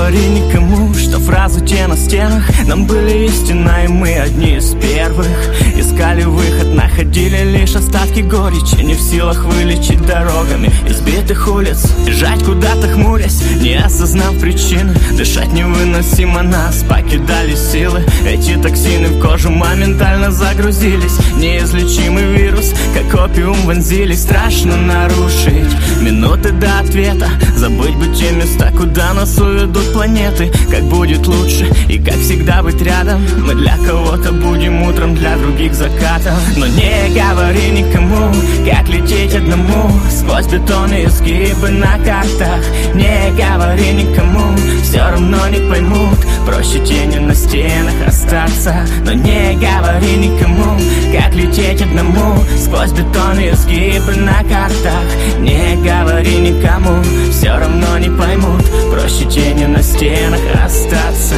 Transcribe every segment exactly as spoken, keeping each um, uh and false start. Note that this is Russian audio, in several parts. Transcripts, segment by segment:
говори никому, что фразы те на стенах нам были истина, и мы одни из первых. Искали выход, находили лишь остатки горечи, не в силах вылечить дорогами избитых улиц. Бежать куда-то хмурясь, не осознав причины. Дышать невыносимо, нас покидали силы. Эти токсины в кожу моментально загрузились. Неизлечимый вирус, как опиум, вонзились. Страшно нарушить минуты до ответа, забыть бы те места, куда нас уведут планеты. Как будет лучше и как всегда быть рядом. Мы для кого-то будем утром, для других закатом. Но не говори никому, как лететь одному сквозь бетонные изгибы на картах. Не говори никому, все равно не поймут. Проще тенью на стенах остаться. Но не говори никому, как лететь одному сквозь бетонные изгибы на картах. Не говори никому, все равно не поймут. Проще тенью на стенах остаться.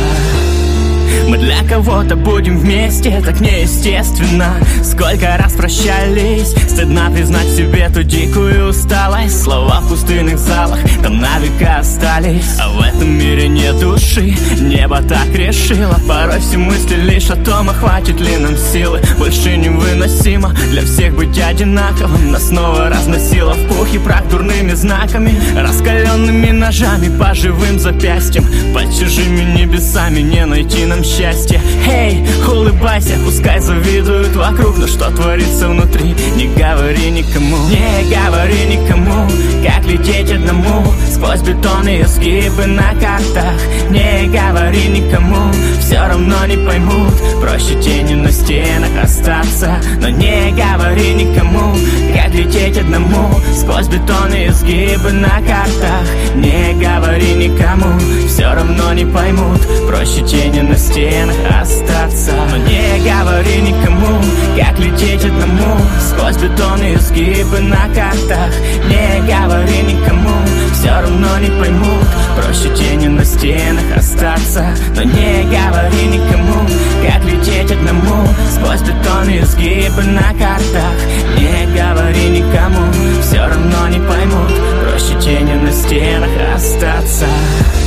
Мы для кого-то будем вместе, так неестественно. Сколько раз прощались, стыдно признать в себе ту дикую усталость. Слова в пустынных залах там на века остались. А в этом мире нет души, небо так решило. Порой все мысли лишь о том, а хватит ли нам силы. Больше невыносимо для всех быть одинаковым. Нас снова разносило в пух и прах дурными знаками, раскаленными ножами по живым запястьям. Под чужими небесами не найти нам счастье. Эй, улыбайся, пускай завидуют вокруг, но что творится внутри, не говори никому. Не говори никому, как лететь одному сквозь бетонные изгибы на картах. Не говори никому, все равно не поймут. Проще тенью на стенах остаться. Но не говори никому, как лететь одному сквозь бетонные изгибы на картах. Не говори никому, все равно не поймут. Проще тенью на стенах остаться. Но не говори никому, как лететь одному сквозь бетонные изгибы на картах. Не говори никому, все равно не поймут. Проще тенью на стенах остаться. Но не говори никому, как лететь одному сквозь бетонные изгибы на картах. Не говори никому, все равно не поймут. Проще тенью на стенах остаться.